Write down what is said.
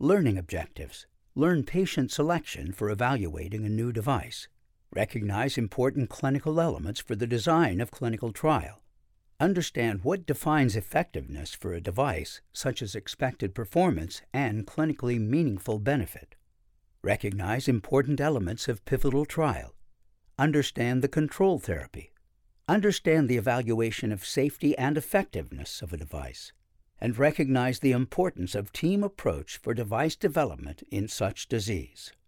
Learning objectives. Learn patient selection for evaluating a new device. Recognize important clinical elements for the design of clinical trial. Understand what defines effectiveness for a device, such as expected performance and clinically meaningful benefit. Recognize important elements of pivotal trial. Understand the control therapy. Understand the evaluation of safety and effectiveness of a device. And recognize the importance of team approach for device development in such disease.